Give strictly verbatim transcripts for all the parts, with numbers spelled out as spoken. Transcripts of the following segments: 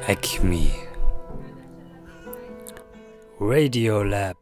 Acme Radiolab.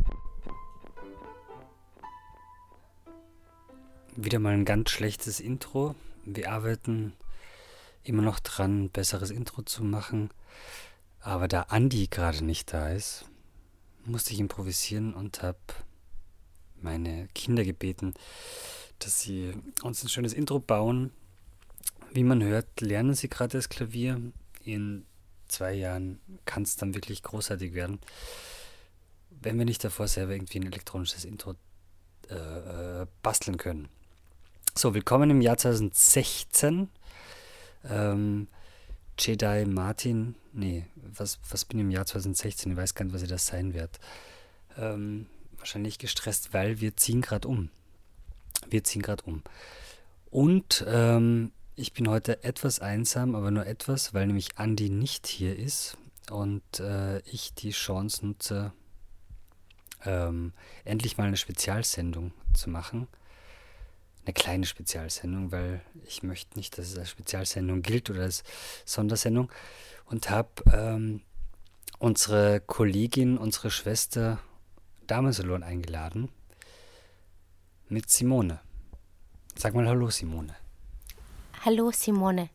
Wieder mal ein ganz schlechtes Intro. Wir arbeiten immer noch dran, ein besseres Intro zu machen. Aber da Andi gerade nicht da ist, musste ich improvisieren und habe meine Kinder gebeten, dass sie uns ein schönes Intro bauen. Wie man hört, lernen sie gerade das Klavier. In zwei Jahren kann es dann wirklich großartig werden, wenn wir nicht davor selber irgendwie ein elektronisches Intro äh, äh, basteln können. So, willkommen im Jahr zwanzig sechzehn. Ähm, Jedi Martin, nee, was, was bin ich im Jahr zwanzig sechzehn? Ich weiß gar nicht, was ich das sein werde. Ähm, wahrscheinlich gestresst, weil wir ziehen gerade um. Wir ziehen gerade um. Und ähm, ich bin heute etwas einsam, aber nur etwas, weil nämlich Andi nicht hier ist und äh, ich die Chance nutze, ähm, endlich mal eine Spezialsendung zu machen. Eine kleine Spezialsendung, weil ich möchte nicht, dass es als Spezialsendung gilt oder als Sondersendung. Und habe ähm, unsere Kollegin, unsere Schwester Damensalon eingeladen mit Simone. Sag mal Hallo, Simone. Hallo, Simone.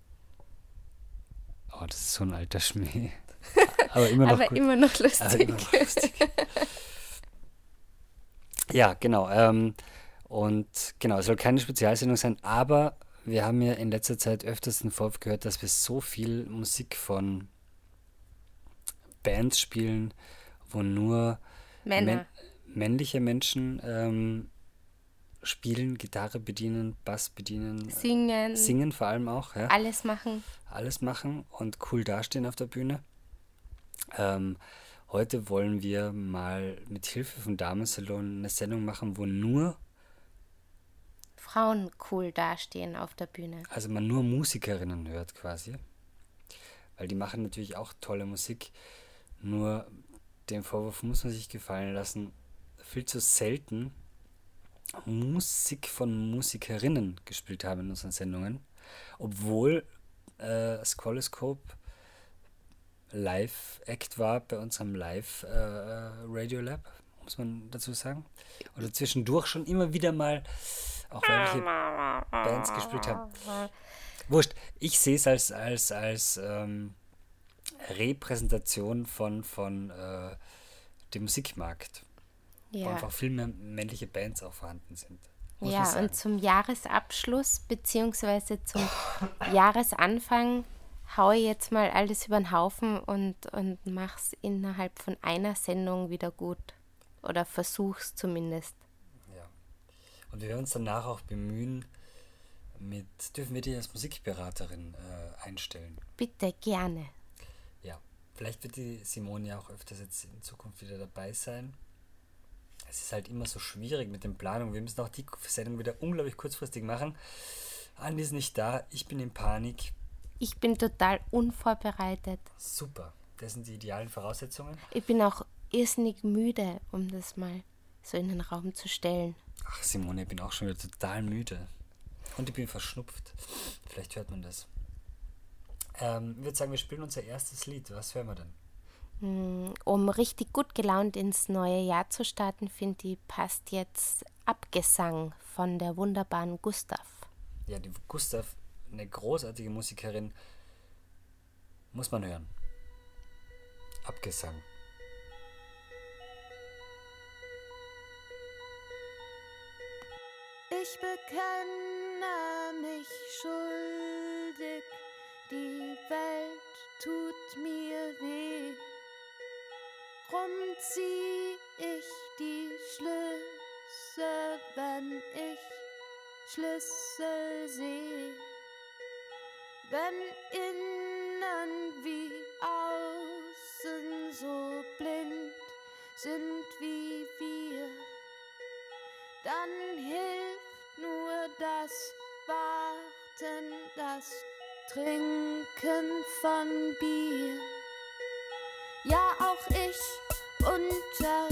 Oh, das ist so ein alter Schmäh. Aber immer noch Aber gut. immer noch lustig. Aber immer noch lustig. Ja, genau. Ähm, und genau, es soll keine Spezialsendung sein, aber wir haben ja in letzter Zeit öfters den Vorwurf gehört, dass wir so viel Musik von Bands spielen, wo nur Männer. män- männliche Menschen ähm, spielen, Gitarre bedienen, Bass bedienen, Singen, singen vor allem auch, ja, alles machen. alles machen und cool dastehen auf der Bühne. Ähm, heute wollen wir mal mit Hilfe von Damensalon eine Sendung machen, wo nur, Frauen cool dastehen auf der Bühne. also man nur Musikerinnen hört quasi, weil die machen natürlich auch tolle Musik, nur den Vorwurf muss man sich gefallen lassen, viel zu selten Musik von Musikerinnen gespielt haben in unseren Sendungen, obwohl äh, Squaloscope Live-Act war bei unserem Live-Radio-Lab, muss man dazu sagen. Oder zwischendurch schon immer wieder mal auch weibliche Bands gespielt haben. Wurscht, ich sehe es als, als, als ähm, Repräsentation von, von äh, dem Musikmarkt, wo Ja, einfach viel mehr männliche Bands auch vorhanden sind. Muss man ja sagen. und zum Jahresabschluss beziehungsweise zum Jahresanfang haue ich jetzt mal alles über den Haufen und, und mach's innerhalb von einer Sendung wieder gut. Oder versuch's zumindest. Ja. Und wir werden uns danach auch bemühen, mit, dürfen wir dich als Musikberaterin äh, einstellen? Bitte, gerne. Ja, vielleicht wird die Simone ja auch öfters jetzt in Zukunft wieder dabei sein. Es ist halt immer so schwierig mit den Planungen. Wir müssen auch die Sendung wieder unglaublich kurzfristig machen. Andi ist nicht da, ich bin in Panik. Ich bin total unvorbereitet. Super, das sind die idealen Voraussetzungen. Ich bin auch irrsinnig müde, um das mal so in den Raum zu stellen. Ach Simone, ich bin auch schon wieder total müde. Und ich bin verschnupft. Vielleicht hört man das. Ähm, ich würde sagen, wir spielen unser erstes Lied. Was hören wir denn? Um richtig gut gelaunt ins neue Jahr zu starten, finde ich, passt jetzt Abgesang von der wunderbaren Gustav. Ja, die Gustav, eine großartige Musikerin, muss man hören. Abgesang. Ich bekenne mich schuldig, die Welt tut mir weh. Drum zieh ich die Schlüsse, wenn ich Schlüssel seh. Wenn innen wie außen so blind sind wie wir, dann hilft nur das Warten, das Trinken von Bier. Ja, auch ich unter.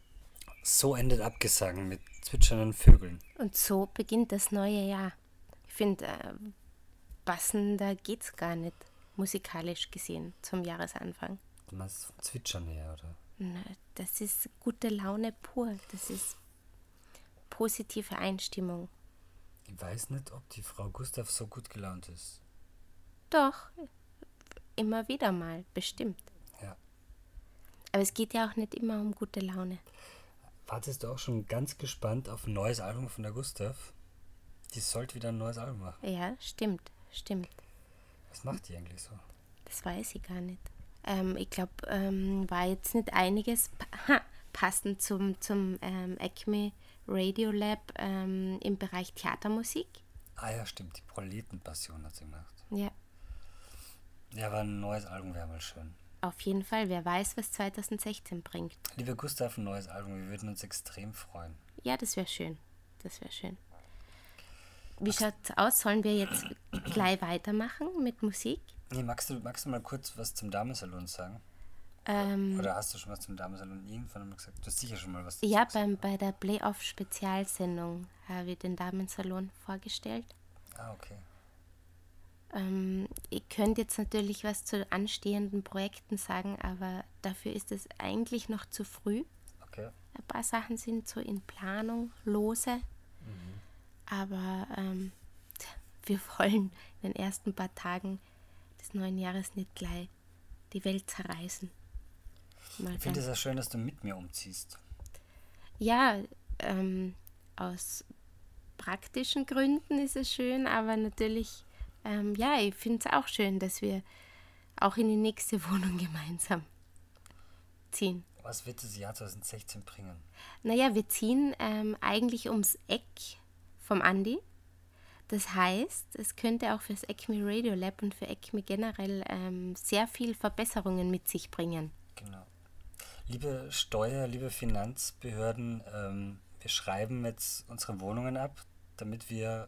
So endet Abgesang mit zwitschernden Vögeln. Und so beginnt das neue Jahr. Ich finde, äh, passender geht's gar nicht, musikalisch gesehen, zum Jahresanfang. Du meinst vom Zwitschern her, oder? Na, das ist gute Laune pur. Das ist positive Einstimmung. Ich weiß nicht, ob die Frau Gustav so gut gelaunt ist. Doch, immer wieder mal, bestimmt. Ja. Aber es geht ja auch nicht immer um gute Laune. Wartest du auch schon ganz gespannt auf ein neues Album von der Gustav? Die sollte wieder ein neues Album machen. Ja, stimmt, stimmt. Was macht die eigentlich so? Das weiß ich gar nicht. Ähm, ich glaube, ähm, war jetzt nicht einiges pa- passend zum, zum ähm, Acme Radio Lab ähm, im Bereich Theatermusik. Ah ja, stimmt, die Proletenpassion hat sie gemacht. Ja, Ja, aber ein neues Album wäre mal schön. auf jeden Fall. Wer weiß, was zwanzig sechzehn bringt. Liebe Gustav, ein neues Album, wir würden uns extrem freuen. Ja, das wäre schön. Das wäre schön. Wie schaut's aus? Sollen wir jetzt gleich weitermachen mit Musik? Nee, magst du, magst du mal kurz was zum Damensalon sagen? Ähm, Oder hast du schon was zum Damensalon irgendwann mal gesagt? Du hast sicher schon mal was dazu ja, gesagt. beim, bei der Playoff-Spezialsendung habe ich den Damensalon vorgestellt. Ah, okay. Ähm, ich könnte jetzt natürlich was zu anstehenden Projekten sagen, aber dafür ist es eigentlich noch zu früh. Okay. Ein paar Sachen sind so in Planung, lose. Aber ähm, tja, wir wollen in den ersten paar Tagen des neuen Jahres nicht gleich die Welt zerreißen. Mal Ich finde es ganz- ja schön, dass du mit mir umziehst. Ja, ähm, aus praktischen Gründen ist es schön, aber natürlich, ähm, ja, ich finde es auch schön, dass wir auch in die nächste Wohnung gemeinsam ziehen. Was wird das Jahr zwanzig sechzehn bringen? Naja, wir ziehen ähm, eigentlich ums Eck vom Andi. Das heißt, es könnte auch fürs Acme Radio Lab und für Acme generell ähm, sehr viel Verbesserungen mit sich bringen. Genau. Liebe Steuer, liebe Finanzbehörden, ähm, wir schreiben jetzt unsere Wohnungen ab, damit wir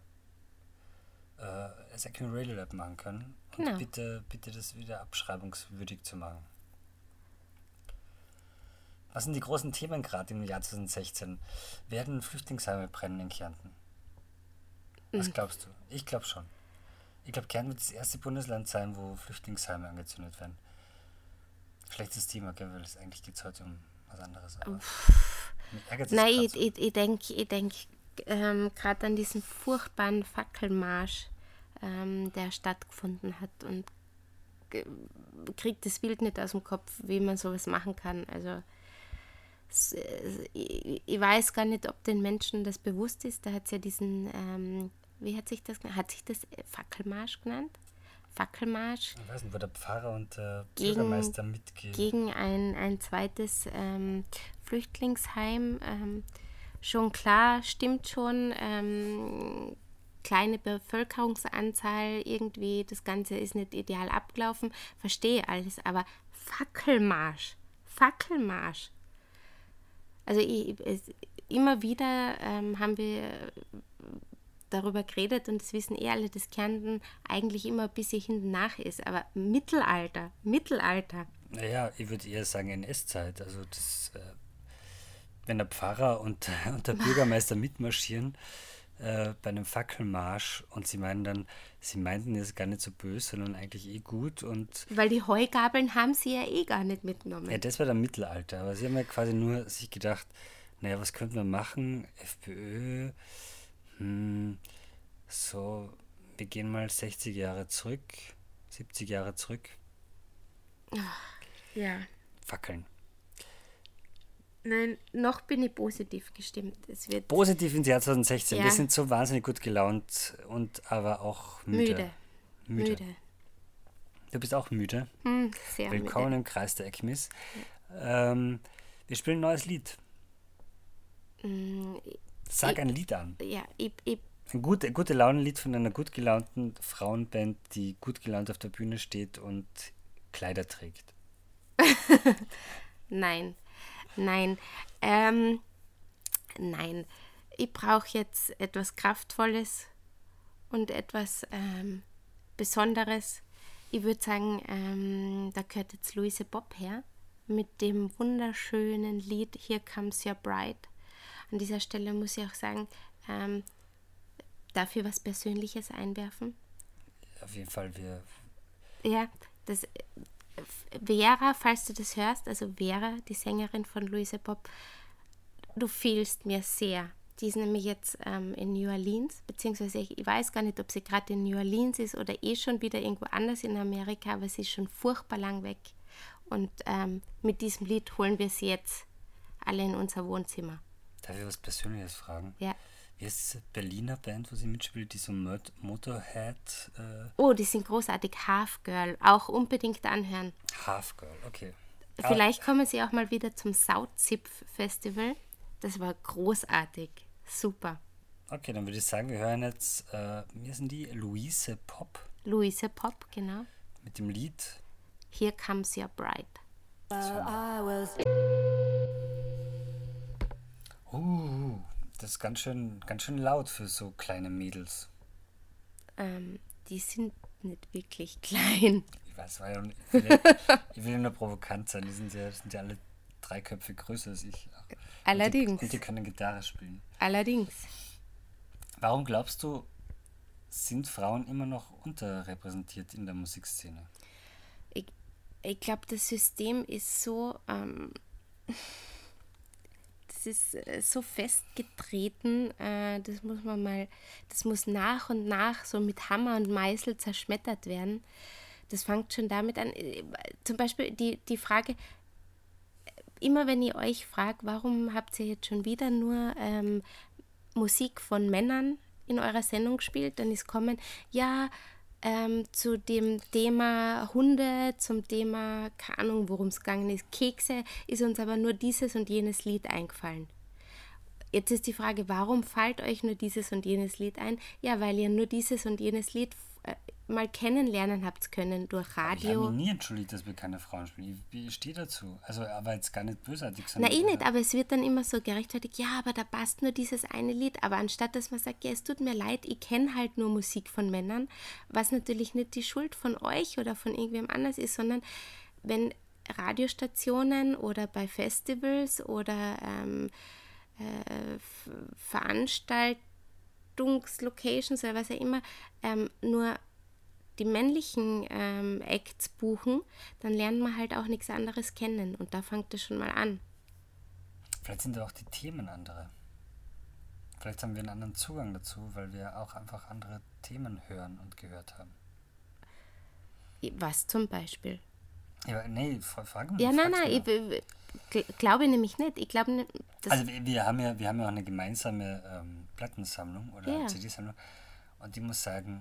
äh, das Acme Radio Lab machen können. Und Genau. bitte, bitte das wieder abschreibungswürdig zu machen. Was sind die großen Themen gerade im Jahr zwanzig sechzehn? Werden Flüchtlingsheime brennen in Kärnten? Was glaubst du? Ich glaube schon. Ich glaube, Kärnten wird das erste Bundesland sein, wo Flüchtlingsheime angezündet werden. Schlechtes Thema, gell, weil es eigentlich geht es heute um was anderes. Aber mich ärgert das Nein, grad ich, so. ich, ich denke ich denk, ähm, gerade an diesen furchtbaren Fackelmarsch, ähm, der stattgefunden hat und ge- kriegt das Bild nicht aus dem Kopf, wie man sowas machen kann. Also es, äh, ich, ich weiß gar nicht, ob den Menschen das bewusst ist. Da hat es ja diesen, ähm, wie hat sich das genannt? Hat sich das Fackelmarsch genannt? Fackelmarsch Ich weiß nicht, wo der Pfarrer und der Gegen- Bürgermeister mitgehen. gegen ein, ein zweites ähm, Flüchtlingsheim. Ähm, schon klar, stimmt schon. Ähm, kleine Bevölkerungsanzahl, irgendwie, das Ganze ist nicht ideal abgelaufen. Verstehe alles, aber Fackelmarsch, Fackelmarsch. Also ich, es, immer wieder ähm, haben wir darüber geredet und das wissen eh alle, dass Kärnten eigentlich immer ein bisschen hinten nach ist. Aber Mittelalter, Mittelalter. Naja, ich würde eher sagen N S-Zeit. Also das, äh, wenn der Pfarrer und, und der Bürgermeister mitmarschieren äh, bei einem Fackelmarsch und sie meinen dann, sie meinten es gar nicht so böse, sondern eigentlich eh gut und Weil die Heugabeln haben sie ja eh gar nicht mitgenommen. ja, das war dann Mittelalter, aber sie haben ja quasi nur sich gedacht, naja, was könnten wir machen? FPÖ, hm, so, wir gehen mal sechzig Jahre zurück, siebzig Jahre zurück, Ja. fackeln. Nein, noch bin ich positiv gestimmt. Es wird Positiv ins Jahr zwanzig sechzehn, Ja. wir sind so wahnsinnig gut gelaunt und aber auch müde. müde. Müde. Müde. Du bist auch müde. Hm, sehr Willkommen müde. im Kreis der Ecmis. Ähm, wir spielen ein neues Lied. Hm, Sag ich- ein Lied an. Ja, ich, ich, Ein gute, gute Laune-Lied von einer gut gelaunten Frauenband, die gut gelaunt auf der Bühne steht und Kleider trägt. nein, nein, ähm, nein. Ich brauche jetzt etwas Kraftvolles und etwas ähm, Besonderes. Ich würde sagen, ähm, da gehört jetzt Louise Bob her mit dem wunderschönen Lied Here Comes Your Bride. An dieser Stelle muss ich auch sagen, ähm, Darf ich was Persönliches einwerfen? Auf jeden Fall, wir... Ja, das Vera, falls du das hörst, also Vera, die Sängerin von Louise Pop, du fehlst mir sehr. Die ist nämlich jetzt ähm, in New Orleans, beziehungsweise ich, ich weiß gar nicht, ob sie gerade in New Orleans ist oder eh schon wieder irgendwo anders in Amerika, aber sie ist schon furchtbar lang weg. Und ähm, mit diesem Lied holen wir sie jetzt alle in unser Wohnzimmer. Darf ich was Persönliches fragen? Ja. Wie ist diese Berliner Band, wo sie mitspielt, die so Mot- Motorhead... Äh Oh, die sind großartig. Half Girl. Auch unbedingt anhören. Half Girl, okay. Vielleicht ah. kommen sie auch mal wieder zum Sautzipf Festival. Das war großartig. Super. Okay, dann würde ich sagen, wir hören jetzt, äh, wir sind die Louise Pop. Louise Pop, genau. Mit dem Lied Here Comes Your Bride. Uh, das ist ganz schön, ganz schön laut für so kleine Mädels. Ähm, die sind nicht wirklich klein. Ich weiß, war ja nicht, ich, will ja, ich will ja nur provokant sein. Die sind ja, sind ja alle drei Köpfe größer als ich. Allerdings. Und die, und die können Gitarre spielen. Allerdings. Warum glaubst du, sind Frauen immer noch unterrepräsentiert in der Musikszene? Ich, ich glaube, das System ist so, ähm, das ist äh, so festgetreten, äh, das muss man mal, das muss nach und nach so mit Hammer und Meißel zerschmettert werden. Das fängt schon damit an, äh, zum Beispiel die, die Frage, immer wenn ihr euch fragt, warum habt ihr jetzt schon wieder nur ähm, Musik von Männern in eurer Sendung gespielt, dann ist kommen, ja, ähm, zu dem Thema Hunde, zum Thema, keine Ahnung, worum es gegangen ist, Kekse, ist uns aber nur dieses und jenes Lied eingefallen. Jetzt ist die Frage, warum fällt euch nur dieses und jenes Lied ein? Ja, weil ihr nur dieses und jenes Lied äh, mal kennenlernen habt können durch Radio. Ich habe mich nie entschuldigt, dass wir keine Frauen spielen. Ich, ich stehe dazu. Also, aber jetzt gar nicht bösartig. Na eh nicht, aber es wird dann immer so gerechtfertigt, ja, aber da passt nur dieses eine Lied. Aber anstatt, dass man sagt, ja, es tut mir leid, ich kenne halt nur Musik von Männern, was natürlich nicht die Schuld von euch oder von irgendwem anders ist, sondern wenn Radiostationen oder bei Festivals oder ähm, äh, Veranstaltungslocations oder was auch immer ähm, nur die männlichen ähm, Acts buchen, dann lernt man halt auch nichts anderes kennen. Und da fängt es schon mal an. Vielleicht sind auch die Themen andere. Vielleicht haben wir einen anderen Zugang dazu, weil wir auch einfach andere Themen hören und gehört haben. Was zum Beispiel? Ja, nee, frag mich. Ja, nein, nein, ich, ich glaube nämlich nicht. Ich glaube nicht. Also wir, wir, haben ja, wir haben ja auch eine gemeinsame ähm, Plattensammlung oder ja. C D-Sammlung. Und ich muss sagen,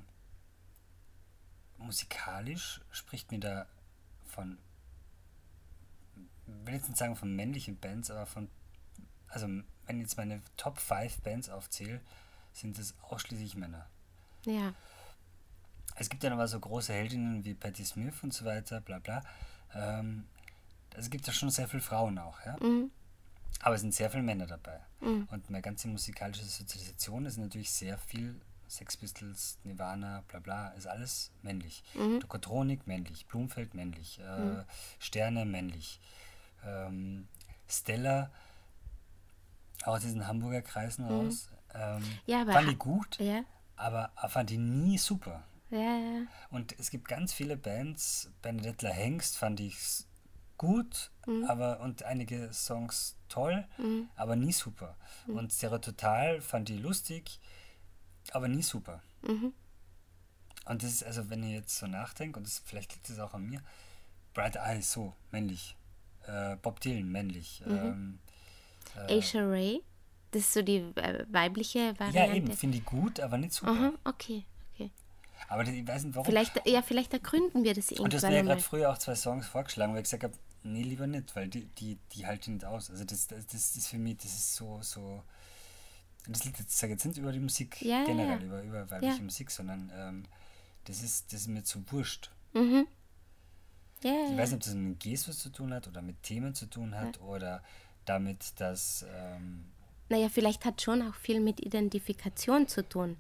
musikalisch spricht mir da von, ich will jetzt nicht sagen von männlichen Bands, aber von, also wenn ich jetzt meine Top fünf Bands aufzähle, sind es ausschließlich Männer. Ja. Es gibt ja noch mal so große Heldinnen wie Patti Smith und so weiter, bla bla. Ähm, es gibt ja schon sehr viele Frauen auch, ja. Mhm. Aber es sind sehr viele Männer dabei. Mhm. Und meine ganze musikalische Sozialisation ist natürlich sehr viel Sex Pistols, Nirvana, bla bla, ist alles männlich. Mhm. Tokotronik männlich, Blumfeld männlich, äh, mhm. Sterne männlich, ähm, Stella aus diesen Hamburger Kreisen mhm. raus. Ähm, ja, aber fand ich gut, ja. aber fand ich nie super. Ja, ja. Und es gibt ganz viele Bands, Benedetta Hengst fand ich gut, mhm. aber und einige Songs toll, mhm. aber nie super. Mhm. Und Stereo Total fand ich lustig, aber nie super. Mhm. Und das ist, also wenn ich jetzt so nachdenke, und das, vielleicht liegt es auch an mir, Bright Eyes, so, männlich. Äh, Bob Dylan, männlich. Mhm. Ähm, äh, Aisha Ray, das ist so die äh, weibliche Variante. Ja, eben, finde ich gut, aber nicht super. Aha, okay, okay. Aber das, ich weiß nicht, warum. Vielleicht, ja, vielleicht ergründen wir das irgendwann. Und du hast mir ja gerade früher auch zwei Songs vorgeschlagen, wo ich gesagt habe, nee, lieber nicht, weil die, die, die halten nicht aus. Also das, das, das ist für mich, das ist so, so, das liegt jetzt, sage jetzt nicht über die Musik ja, generell, ja. über, über weibliche ja. Musik, sondern ähm, das ist, das ist mir zu wurscht. Mhm. Ja, ich ja. weiß nicht, ob das mit Gestus zu tun hat oder mit Themen zu tun hat ja. oder damit, dass... Ähm, naja, vielleicht hat schon auch viel mit Identifikation zu tun.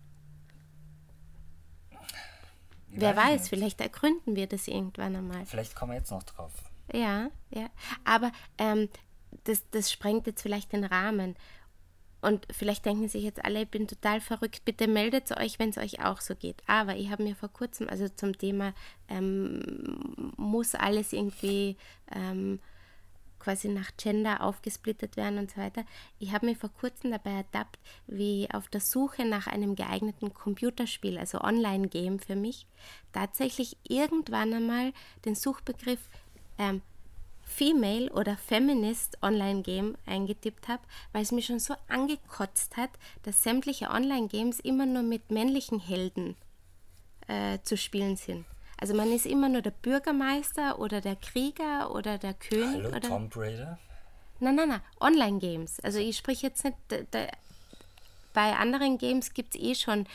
Ich Wer weiß, weiß vielleicht ergründen wir das irgendwann einmal. Vielleicht kommen wir jetzt noch drauf. Ja, ja. Aber ähm, das, das sprengt jetzt vielleicht den Rahmen. und vielleicht denken sich jetzt alle, ich bin total verrückt, bitte meldet euch, wenn es euch auch so geht. Aber ich habe mir vor kurzem, also zum Thema, ähm, muss alles irgendwie ähm, quasi nach Gender aufgesplittet werden und so weiter. Ich habe mich vor kurzem dabei ertappt, wie auf der Suche nach einem geeigneten Computerspiel, also Online-Game für mich, tatsächlich irgendwann einmal den Suchbegriff ähm, Female oder Feminist Online-Game eingetippt habe, weil es mich schon so angekotzt hat, dass sämtliche Online-Games immer nur mit männlichen Helden äh, zu spielen sind. Also man ist immer nur der Bürgermeister oder der Krieger oder der König. Hallo, oder Tomb Raider? Nein, nein, nein, Online-Games. Also ich spreche jetzt nicht, da, da, bei anderen Games gibt es eh schon...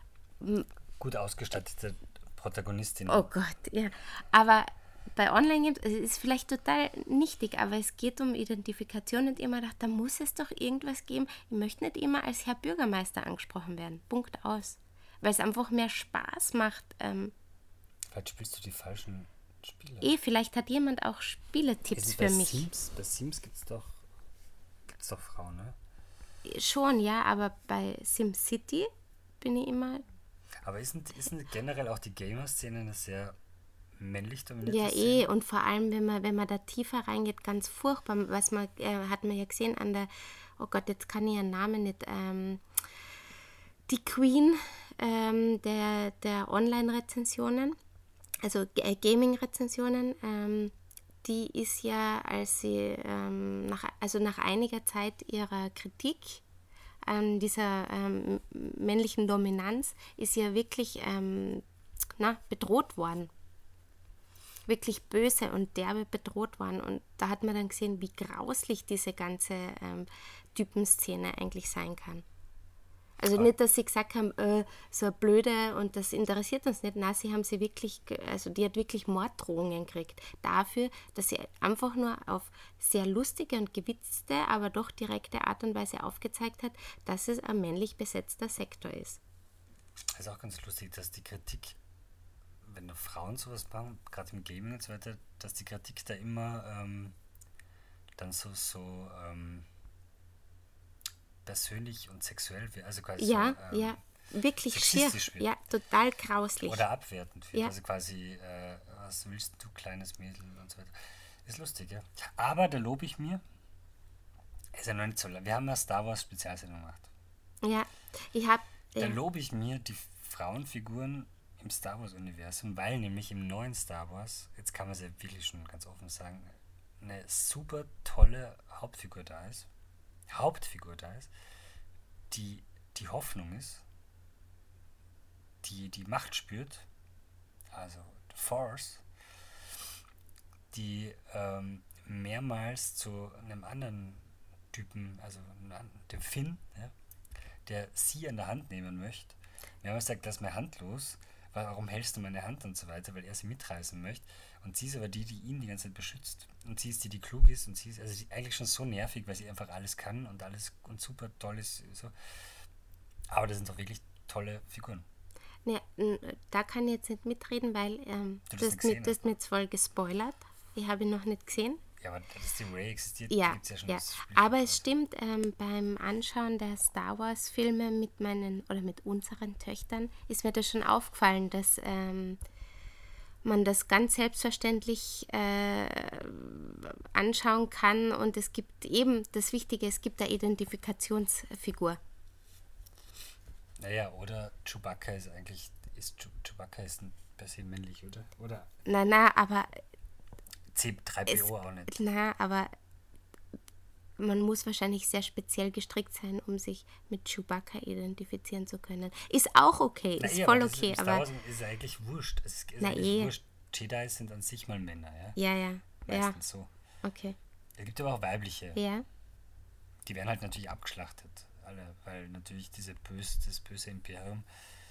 Gut ausgestattete Protagonistin. Oh Gott, ja. Aber bei Online-Games, es ist vielleicht total nichtig, aber es geht um Identifikation und immer gedacht, da muss es doch irgendwas geben. Ich möchte nicht immer als Herr Bürgermeister angesprochen werden. Punkt aus. Weil es einfach mehr Spaß macht. Ähm, Vielleicht spielst du die falschen Spiele. Eh, vielleicht hat jemand auch Spieletipps für bei mich. Sims, bei Sims gibt es doch, gibt's doch Frauen, ne? Schon, ja, aber bei SimCity bin ich immer... Aber ist nicht, ist nicht generell auch die Gamer-Szene eine sehr männlich dominierte Ja, Szene? eh, und vor allem, wenn man, wenn man da tiefer reingeht, ganz furchtbar. Was man, äh, hat man ja gesehen an der, oh Gott, jetzt kann ich ihren Namen nicht, ähm, die Queen ähm, der, der Online-Rezensionen, also äh, Gaming-Rezensionen, ähm, die ist ja, als sie ähm, nach, also nach einiger Zeit ihrer Kritik an dieser ähm, männlichen Dominanz, ist ja wirklich ähm, na, bedroht worden. Wirklich böse und derbe bedroht worden. Und da hat man dann gesehen, wie grauslich diese ganze ähm, Typenszene eigentlich sein kann. Also nicht, dass sie gesagt haben, äh, so eine blöde und das interessiert uns nicht. Nein, sie haben sie wirklich, also die hat wirklich Morddrohungen gekriegt. Dafür, dass sie einfach nur auf sehr lustige und gewitzte, aber doch direkte Art und Weise aufgezeigt hat, dass es ein männlich besetzter Sektor ist. Das ist auch ganz lustig, dass die Kritik, wenn da Frauen sowas machen, gerade im Gaming und so weiter, dass die Kritik da immer ähm, dann so, so ähm, persönlich und sexuell wird, also quasi Ja, so, ähm, ja, wirklich schier. sexistisch wird. Ja, total grauslich. Oder abwertend wird. Ja. Also quasi, äh, was willst du, kleines Mädel und so weiter. Ist lustig, ja. Aber da lobe ich mir, ist ja noch nicht so lang. Wir haben eine Star Wars Spezialsendung gemacht. Ja, ich habe... Da Ja. lobe ich mir die Frauenfiguren im Star Wars Universum, weil nämlich im neuen Star Wars, jetzt kann man es ja wirklich schon ganz offen sagen, eine super tolle Hauptfigur da ist. Hauptfigur da ist, die die Hoffnung ist, die die Macht spürt, also the Force, die ähm, mehrmals zu einem anderen Typen, also dem Finn, ja, der sie an der Hand nehmen möchte, mehrmals sagt, das ist mir handlos, warum hältst du meine Hand und so weiter, weil er sie mitreißen möchte. Und sie ist aber die, die ihn die ganze Zeit beschützt. Und sie ist die, die klug ist. Und sie ist also sie ist eigentlich schon so nervig, weil sie einfach alles kann und alles und super toll ist. So. Aber das sind doch wirklich tolle Figuren. Ja, da kann ich jetzt nicht mitreden, weil ähm, Du du, das hast nicht mir, gesehen du hast mir jetzt voll gespoilert. Ich habe ihn noch nicht gesehen. Ja, aber dass die Rey existiert, Ja, gibt es ja schon. ja. Das Spiel Aber schon es stimmt, ähm, beim Anschauen der Star Wars Filme mit meinen oder mit unseren Töchtern ist mir das schon aufgefallen, dass ähm, man das ganz selbstverständlich äh, anschauen kann und es gibt eben das Wichtige, es gibt eine Identifikationsfigur. Naja, oder Chewbacca ist eigentlich, ist Chewbacca ist ein per se männlich, oder? Oder Na, na, aber C drei P O auch nicht. na, aber man muss wahrscheinlich sehr speziell gestrickt sein, um sich mit Chewbacca identifizieren zu können. Ist auch okay, Na ist eh, voll aber das okay, ist, im aber Star Wars ist eigentlich wurscht. Es ist, ist Na eigentlich eh. wurscht. Jedi sind an sich mal Männer, ja? ja, ja, ja, Meistens so. okay, Es gibt aber auch weibliche. ja, Die werden halt natürlich abgeschlachtet, alle, weil natürlich diese böse, das böse Imperium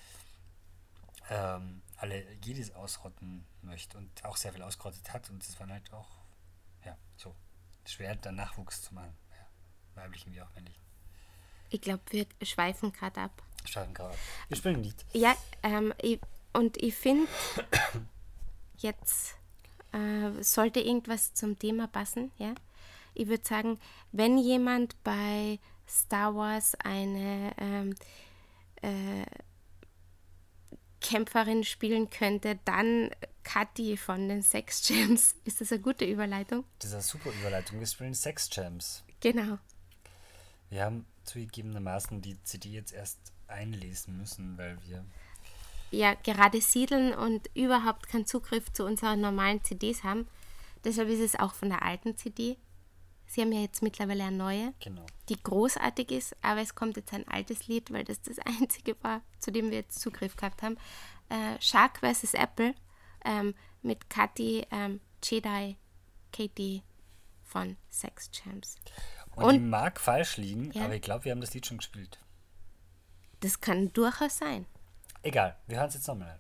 ähm, alle Jedis ausrotten möchte und auch sehr viel ausgerottet hat und das waren halt auch, ja, so schwer, da Nachwuchs zu machen, ja, weiblichen wie auch männlichen. ich glaube, wir schweifen gerade ab. Schaden gerade. Wir spielen ein Lied. Ja, ähm, ich, und ich finde, jetzt äh, sollte irgendwas zum Thema passen, ja. Ich würde sagen, wenn jemand bei Star Wars eine ähm, äh, Kämpferin spielen könnte, dann Kathi von den Sex Gems. Ist das eine gute Überleitung? Das ist eine super Überleitung. Wir spielen Sex Gems. Genau. Wir haben zugegebenermaßen die C D jetzt erst einlesen müssen, weil wir... Ja, gerade siedeln und überhaupt keinen Zugriff zu unseren normalen C Ds haben. Deshalb ist es auch von der alten C D. Sie haben ja jetzt mittlerweile eine neue, Genau. die großartig ist, aber es kommt jetzt ein altes Lied, weil das das einzige war, zu dem wir jetzt Zugriff gehabt haben. Äh, Shark versus. Apple ähm, mit Kathi ähm, Jedi Katie von Sex Gems. Und, Und- die mag falsch liegen, Ja. aber ich glaube, wir haben das Lied schon gespielt. Das kann durchaus sein. Egal, wir hören es jetzt nochmal an.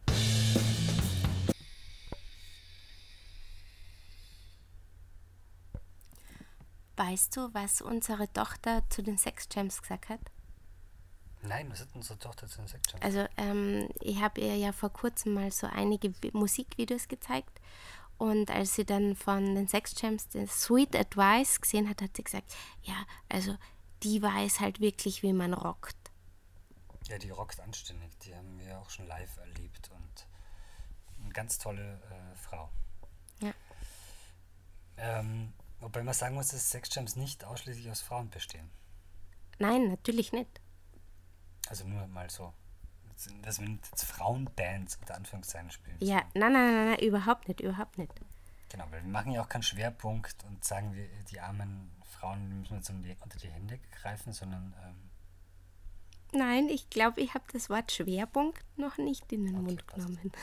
Weißt du, was unsere Tochter zu den Sex Gems gesagt hat? Nein, was hat unsere Tochter zu den Sex Gems? Also ähm, ich habe ihr ja vor kurzem mal so einige Vi- Musikvideos gezeigt und als sie dann von den Sex Gems den Sweet Advice gesehen hat, hat sie gesagt, ja, also die weiß halt wirklich, wie man rockt. Ja, die rockt anständig. Die haben wir auch schon live erlebt und eine ganz tolle äh, Frau. Ja. Ähm, wobei man sagen muss, dass Sex Gems nicht ausschließlich aus Frauen bestehen. Nein, natürlich nicht. Also nur mal so. Dass wir nicht jetzt Frauenbands unter Anführungszeichen spielen. Ja, nein, nein, nein, nein, überhaupt nicht, überhaupt nicht. Genau, weil wir machen ja auch keinen Schwerpunkt und sagen, wir, die armen Frauen die müssen wir jetzt um die, unter die Hände greifen, sondern ähm, Nein, ich glaube, ich habe das Wort Schwerpunkt noch nicht in den Okay, Mund passt. genommen.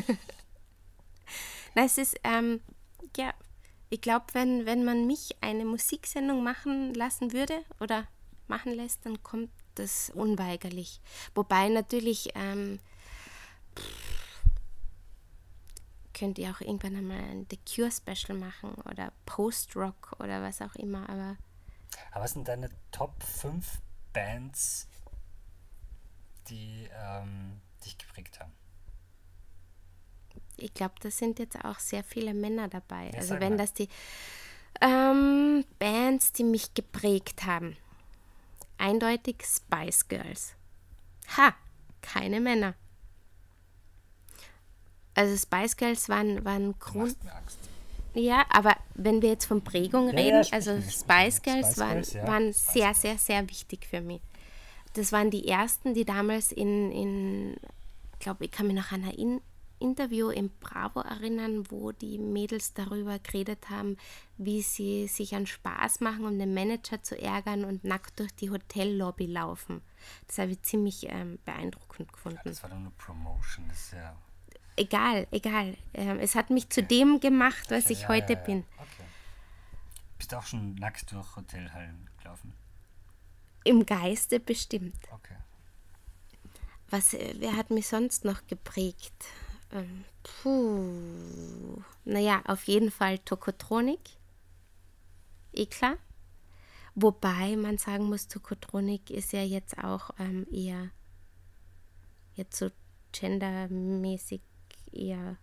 Nein, es ist, ähm, ja, ich glaube, wenn, wenn man mich eine Musiksendung machen lassen würde oder machen lässt, dann kommt das unweigerlich. Wobei natürlich ähm, pff, könnt ihr auch irgendwann einmal ein The Cure Special machen oder Post-Rock oder was auch immer, aber aber was sind deine Top fünf Bands, die ähm, dich geprägt haben? ich glaube, da sind jetzt auch sehr viele Männer dabei. Ja, also sag wenn mal. das die ähm, Bands, die mich geprägt haben. Eindeutig Spice Girls. Ha, keine Männer. Also Spice Girls waren, waren Du Grund... machst mir Angst. Ja, aber wenn wir jetzt von Prägung Ja, reden, ja, sprich also mir, sprich Spice mir. Girls Spice waren, Girls, ja. waren Spice sehr, Girls. sehr, sehr wichtig für mich. Das waren die ersten, die damals in, in ich glaube, ich kann mich noch an ein In Interview im Bravo erinnern, wo die Mädels darüber geredet haben, wie sie sich an Spaß machen, um den Manager zu ärgern und nackt durch die Hotellobby laufen. Das habe ich ziemlich ähm, beeindruckend gefunden. Das war doch nur Promotion, das ist ja... Egal, egal. Ähm, es hat mich zu dem gemacht, was ich ja, heute ja, ja. bin. Okay. Bist du auch schon nackt durch Hotelhallen gelaufen? Im Geiste bestimmt. Okay. Was, äh, wer hat mich sonst noch geprägt? Ähm, puh. Naja, auf jeden Fall Tokotronik. Eh klar. Wobei man sagen muss, Tokotronik ist ja jetzt auch ähm, eher jetzt so gendermäßig eher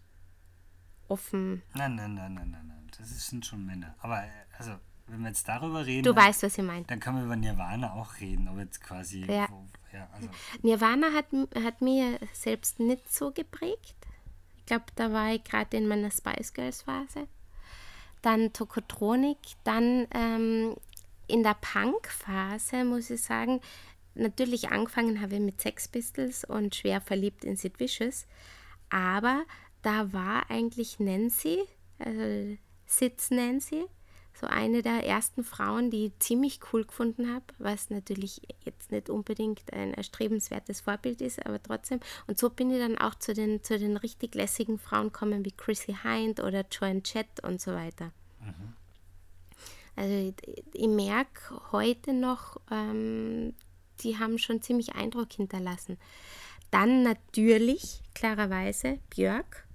offen. Nein, nein, nein, nein, nein, nein. Das ist- sind schon Männer. Aber äh, also, wenn wir jetzt darüber reden, Du dann, weißt, was ich meine. dann können wir über Nirvana auch reden. Aber jetzt quasi... Ja. Wo, ja, also, Nirvana hat, hat mir selbst nicht so geprägt. Ich glaube, da war ich gerade in meiner Spice Girls Phase. Dann Tokotronik, dann ähm, in der Punk-Phase, muss ich sagen, natürlich angefangen habe ich mit Sex Pistols und schwer verliebt in Sid Vicious, aber da war eigentlich Nancy, also Sid's Nancy, so eine der ersten Frauen, die ich ziemlich cool gefunden habe, was natürlich jetzt nicht unbedingt ein erstrebenswertes Vorbild ist, aber trotzdem. Und so bin ich dann auch zu den, zu den richtig lässigen Frauen gekommen, wie Chrissy Hind oder Joan Jett und so weiter. Also ich, ich merke heute noch, ähm, die haben schon ziemlich Eindruck hinterlassen. Dann natürlich, klarerweise, Björk.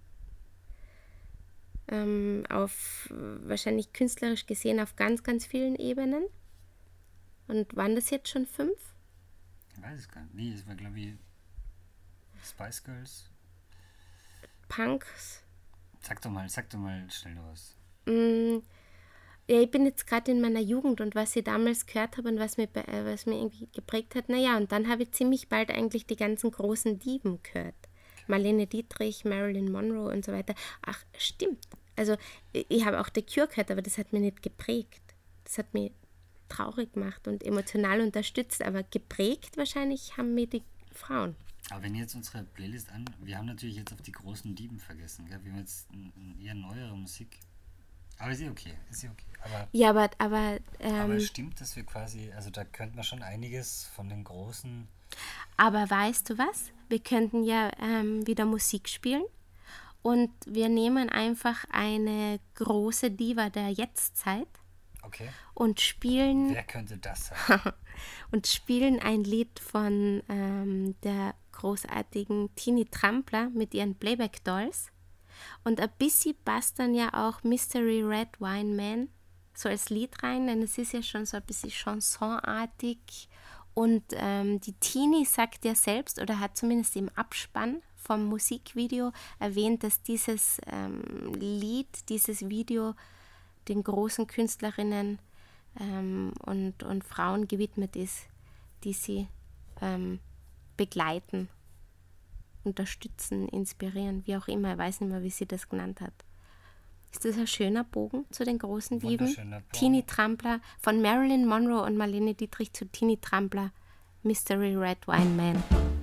Ähm, auf, wahrscheinlich künstlerisch gesehen, auf ganz, ganz vielen Ebenen. Und waren das jetzt schon fünf? ich weiß es gar nicht. Nee, es war, glaube ich, Spice Girls. Punks. Sag doch mal, sag doch mal schnell was. Mm, Ja, ich bin jetzt gerade in meiner Jugend und was ich damals gehört habe und was mir, äh, was mir irgendwie geprägt hat, naja, und dann habe ich ziemlich bald eigentlich die ganzen großen Diven gehört. Marlene Dietrich, Marilyn Monroe und so weiter. Ach, stimmt. Also ich, ich habe auch The Cure gehört, aber das hat mich nicht geprägt. Das hat mich traurig gemacht und emotional unterstützt, aber geprägt wahrscheinlich haben mir die Frauen. Aber wenn ihr jetzt unsere Playlist an, wir haben natürlich jetzt auf die großen Dieben vergessen, gell? Wir haben jetzt n- n- eher neuere Musik. Aber ist ja okay, ist ja okay. Aber, Ja, aber, aber, ähm, aber es stimmt, dass wir quasi, also da könnten wir schon einiges von den großen. aber weißt du was? Wir könnten ja ähm, wieder Musik spielen und wir nehmen einfach eine große Diva der Jetztzeit Okay. und spielen Wer könnte das sein? und spielen ein Lied von ähm, der großartigen Tini Trampler mit ihren Playback Dolls. Und ein bisschen passt dann ja auch Mystery Red Wine Man so als Lied rein, denn es ist ja schon so ein bisschen chansonartig. Und ähm, die Tini sagt ja selbst, oder hat zumindest im Abspann vom Musikvideo erwähnt, dass dieses ähm, Lied, dieses Video den großen Künstlerinnen ähm, und, und Frauen gewidmet ist, die sie ähm, begleiten, unterstützen, inspirieren, wie auch immer. Ich weiß nicht mehr, wie sie das genannt hat. Ist das ein schöner Bogen zu den großen Dieben? Wunderschöner Bogen. Tini Trampler, von Marilyn Monroe und Marlene Dietrich zu Tini Trampler, Mystery Red Wine Man.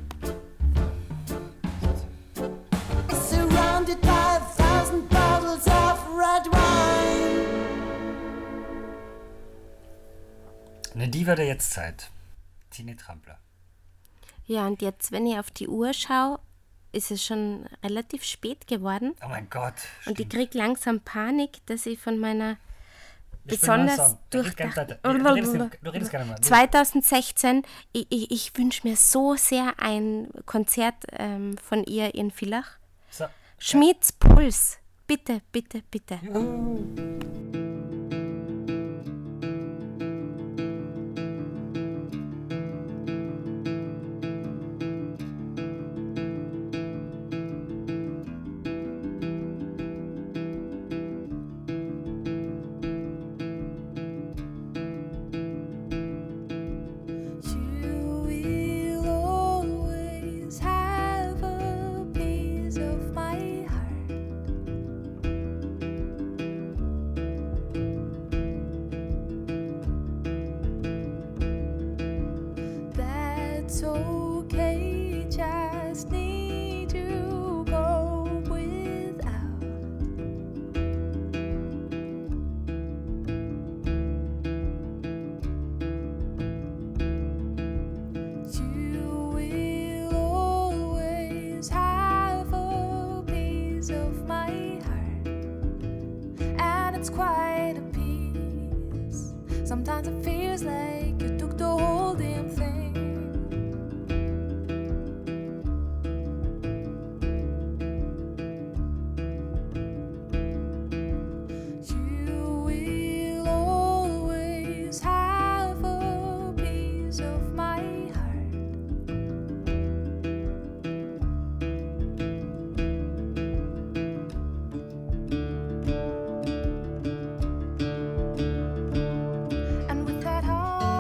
Surrounded by a thousand bottles of red wine. Eine Diva der Jetztzeit. Tini Trampler. Ja, und jetzt, wenn ich auf die Uhr schaue, ist es schon relativ spät geworden. Oh mein Gott. Und ich stimmt. kriege langsam Panik, dass ich von meiner Wir spielen noch einen besonders Song. Du redest gar nicht durchdachten... weiter. Du redest gar- du redest gar nicht mehr. zwanzig sechzehn, ich, ich, ich wünsche mir so sehr ein Konzert ähm, von ihr in Villach. So. Schmieds Puls. Bitte, bitte, bitte. You will always have a piece of my heart. That's okay, just need to go without. You will always have a piece of my heart, and it's quite a piece. Sometimes it feels like you took the whole damn thing. You will always have a piece of my heart. And with that heart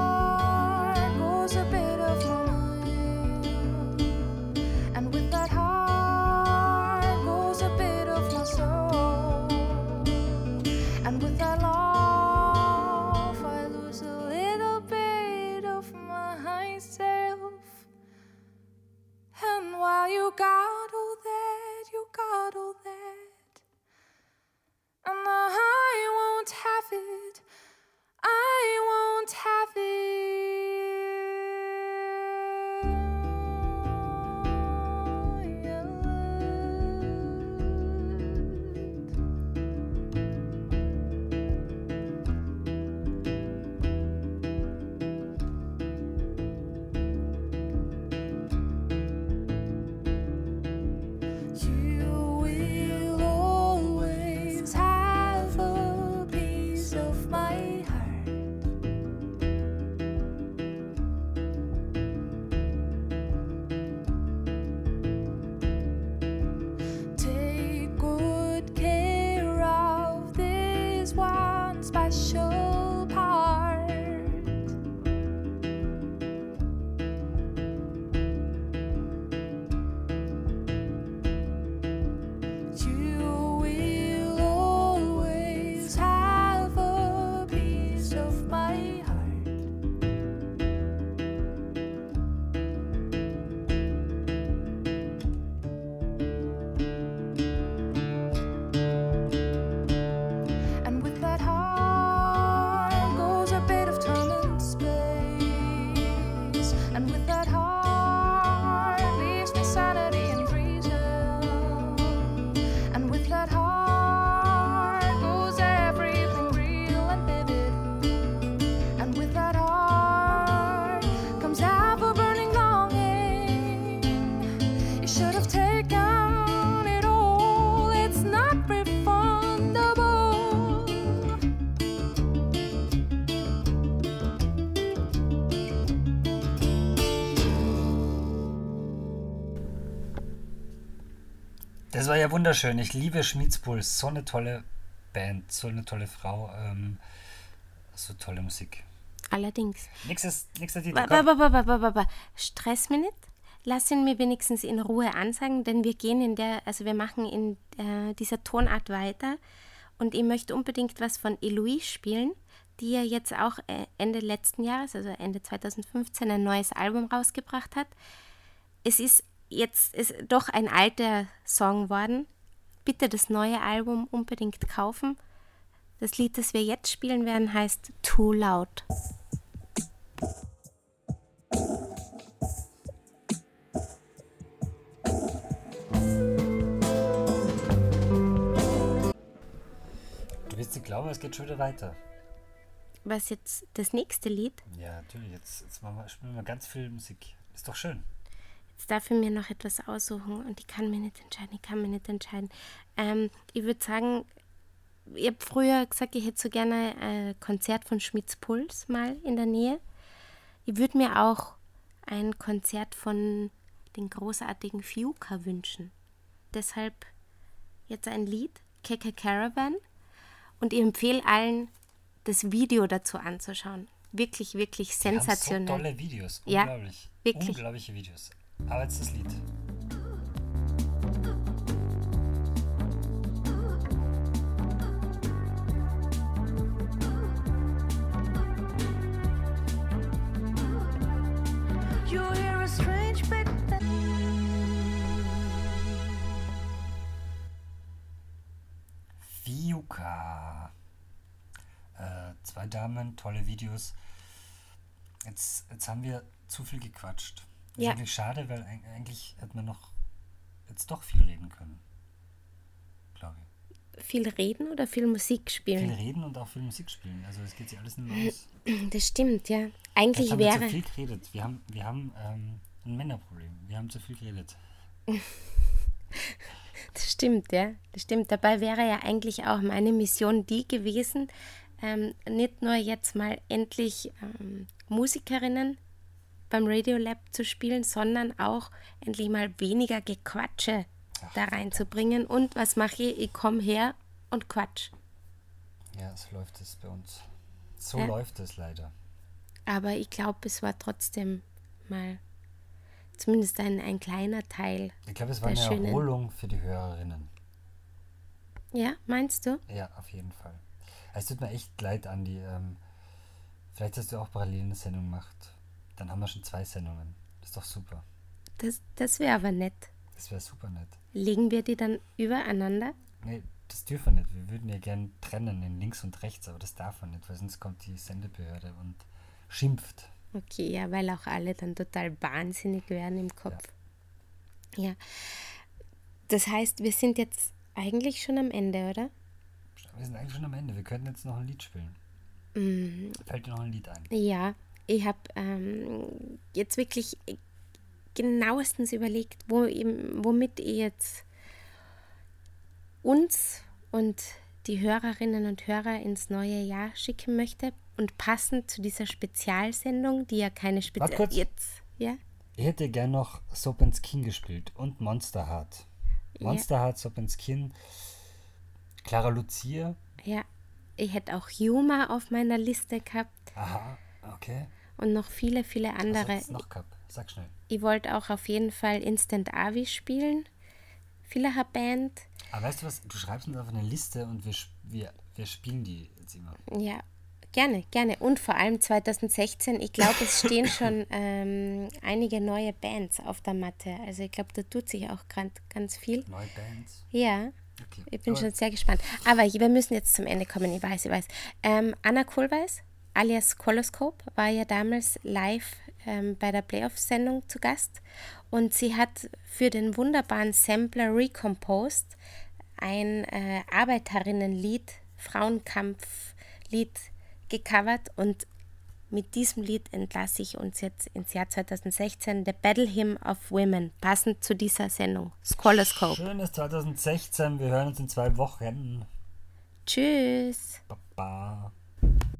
Das war ja wunderschön. Ich liebe Schmitzpuls. So eine tolle Band, so eine tolle Frau. Ähm, so tolle Musik. Allerdings. Nächstes, nächster Titel. Ba, Komm. ba, ba, ba, ba, ba, ba. Stress mich nicht. Lass ihn mir wenigstens in Ruhe ansagen, denn wir gehen in der, also wir machen in äh, dieser Tonart weiter und ich möchte unbedingt was von Eloise spielen, die ja jetzt auch äh, Ende letzten Jahres, also Ende zwanzig fünfzehn, ein neues Album rausgebracht hat. Es ist jetzt ist doch ein alter Song worden. Bitte das neue Album unbedingt kaufen. Das Lied, das wir jetzt spielen werden, heißt Too Loud. Du wirst nicht glauben, es geht schon wieder weiter. Was jetzt das nächste Lied? Ja, natürlich. Jetzt, jetzt machen wir, spielen wir ganz viel Musik. Ist doch schön. Jetzt darf ich mir noch etwas aussuchen und ich kann mich nicht entscheiden, ich kann mich nicht entscheiden. Ähm, ich würde sagen, ich habe früher gesagt, ich hätte so gerne ein Konzert von Schmitzpuls mal in der Nähe. Ich würde mir auch ein Konzert von den großartigen Fiuka wünschen. Deshalb jetzt ein Lied, Keke Caravan. Und ich empfehle allen, das Video dazu anzuschauen. Wirklich, wirklich Die haben sensationell. so tolle Videos. Ja, Unglaublich. wirklich. Unglaubliche Videos. Aber jetzt das Lied. You hear a strange bit that Fiuka. Äh, zwei Damen, tolle Videos. Jetzt, jetzt haben wir zu viel gequatscht. Das Ja. ist eigentlich schade, weil eig- eigentlich hätte man noch jetzt doch viel reden können. Glaube ich. Viel reden oder viel Musik Viel spielen? reden und auch viel Musik spielen. Also es geht sich alles nicht mehr aus. Das stimmt, ja. Jetzt Eigentlich haben wir zu wäre... viel geredet. Wir haben, wir haben ähm, ein Männerproblem. Wir haben zu viel geredet. Das stimmt, ja. Das stimmt. Dabei wäre ja eigentlich auch meine Mission die gewesen, ähm, nicht nur jetzt mal endlich ähm, Musikerinnen beim Radiolab zu spielen, sondern auch endlich mal weniger Gequatsche da reinzubringen. Und was mache ich? Ich komme her und quatsch. Ja, so läuft es bei uns. So Ja. läuft es leider. Aber ich glaube, es war trotzdem mal zumindest ein, ein kleiner Teil. Ich glaube, es war Der eine schönen- Erholung für die Hörerinnen. Ja, meinst du? Ja, auf jeden Fall. Es tut mir echt leid, Andi. Ähm, vielleicht hast du auch parallel eine Sendung gemacht. Dann haben wir schon zwei Sendungen. Das ist doch super. Das, das wäre aber nett. Das wäre super nett. Legen wir die dann übereinander? Nee, das dürfen wir nicht. Wir würden ja gern trennen in links und rechts, aber das darf man nicht, weil sonst kommt die Sendebehörde und schimpft. Okay, ja, weil auch alle dann total wahnsinnig werden im Kopf. Ja. Das heißt, wir sind jetzt eigentlich schon am Ende, oder? Wir sind eigentlich schon am Ende. Wir könnten jetzt noch ein Lied spielen. Mm, Fällt dir noch ein Lied ein? ja, ich habe ähm, jetzt wirklich genauestens überlegt, wo, eben- womit ich jetzt uns und die Hörerinnen und Hörer ins neue Jahr schicken möchte. Und passend zu dieser Spezialsendung, die ja keine Warte Spezial... kurz. Jetzt, ja? Ich hätte gern noch Soap and Skin gespielt und Monster Heart. Monster Heart, Soap and Skin, Clara Lucia. Ja, ich hätte auch Yuma auf meiner Liste gehabt Aha, okay. und noch viele, viele Was andere. hat's noch gehabt? Sag schnell. Ich wollte auch auf jeden Fall Instant Avi spielen. Villacher Band. Aber weißt du was, du schreibst uns auf eine Liste und wir, sp- wir, wir spielen die jetzt immer. Ja, gerne, gerne. Und vor allem zwanzig sechzehn, ich glaube, es stehen schon ähm, einige neue Bands auf der Matte. Also ich glaube, da tut sich auch grad ganz viel. Neue Bands. Ja, Okay. ich bin Aber schon sehr gespannt. Aber ich- wir müssen jetzt zum Ende kommen, ich weiß, ich weiß. Ähm, Anna Kohlweis, alias Koloscope, war ja damals live ähm, bei der Playoff-Sendung zu Gast. Und sie hat für den wunderbaren Sampler Recomposed ein äh, Arbeiterinnenlied, Frauenkampflied gecovert. Und mit diesem Lied entlasse ich uns jetzt ins Jahr zwanzig sechzehn, The Battle Hymn of Women, passend zu dieser Sendung, Skoloscope. schönes zwanzig sechzehn, wir hören uns in zwei Wochen. Tschüss. Baba.